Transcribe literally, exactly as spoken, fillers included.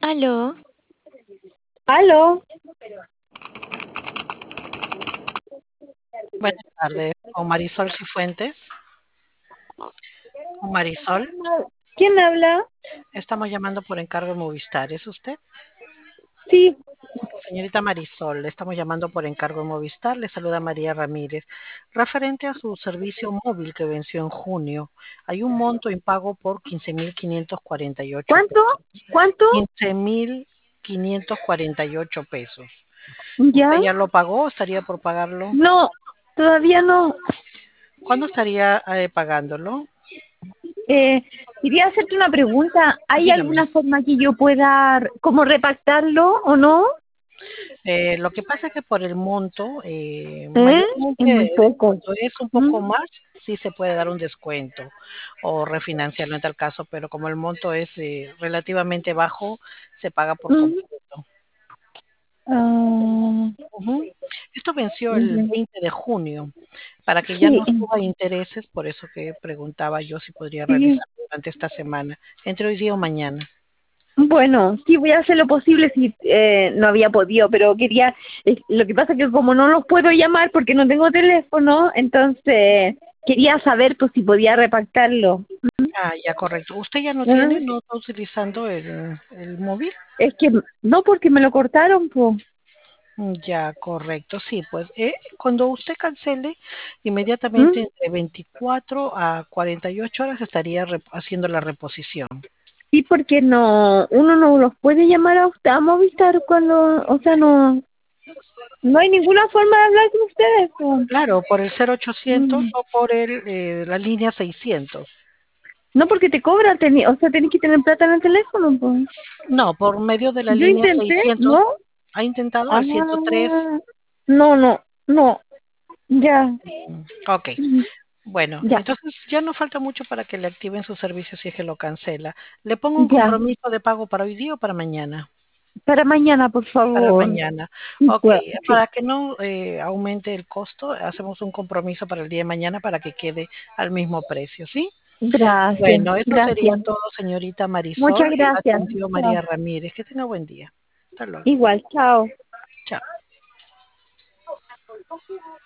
Aló, Aló, Buenas tardes, con Marisol Cifuentes. Con Marisol, ¿quién habla? estamos llamando por encargo de Movistar. ¿Es usted? Sí, Señorita Marisol, le estamos llamando por encargo de Movistar. Le saluda María Ramírez. Referente a su servicio móvil que venció en junio, hay un monto impago por quince mil quinientos cuarenta y ocho ¿cuánto? pesos. ¿Cuánto? quince mil quinientos cuarenta y ocho pesos. ¿Usted ¿Ya? ya lo pagó o estaría por pagarlo? No, todavía no. ¿Cuándo estaría eh, pagándolo? Eh, quería hacerte una pregunta. ¿Hay Dígame. alguna forma que yo pueda como repactarlo o no? Eh, lo que pasa es que por el monto, eh, ¿Eh? Es muy mayormente poco. cuando es un ¿Mm? poco más, sí se puede dar un descuento o refinanciarlo en tal caso, pero como el monto es eh, relativamente bajo, se paga por ¿Mm? completo. Ah, Ujú. Esto venció el ya. veinte de junio, para que ya Sí, no suba intereses, por eso que preguntaba yo si podría sí. realizar durante esta semana, entre hoy día o mañana. Bueno, sí, voy a hacer lo posible si eh, no había podido, pero quería, eh, lo que pasa es que como no los puedo llamar porque no tengo teléfono, entonces quería saber pues si podía repactarlo. Ah, ya correcto. ¿Usted ya no ¿Ah? tiene, no está utilizando el, el móvil? Es que no, porque me lo cortaron, pues. Mm, Ya, correcto. Sí, pues eh, cuando usted cancele, inmediatamente ¿Mm? entre veinticuatro a cuarenta y ocho horas estaría rep- haciendo la reposición. Sí, porque no, uno no los puede llamar a usted a Movistar cuando, o sea, no, no hay ninguna forma de hablar con ustedes, pues. Claro, por el cero ochocientos Mm. o por el, eh, la línea seiscientos. No, porque te cobran, teni- o sea, tenés que tener plata en el teléfono, pues. No, por medio de la Yo línea intenté, seiscientos. ¿no? ¿Ha intentado Ah, al ciento tres? no, no, no, ya, Mm, Ok. mm, Bueno, ya, entonces ya no falta mucho para que le activen su servicio si es que lo cancela. ¿Le pongo un ya. compromiso de pago para hoy día o para mañana? Para mañana, por Para favor. mañana. Sí, Ok, pues, sí. para que no eh, aumente el costo, hacemos un compromiso para el día de mañana para que quede al mismo precio, ¿sí? Gracias, Bueno, eso sería gracias. todo, señorita Muchas Marisol. La gracias. atendió María Chao. Ramírez. Que tenga buen día. Hasta luego. Igual, chao. Chao.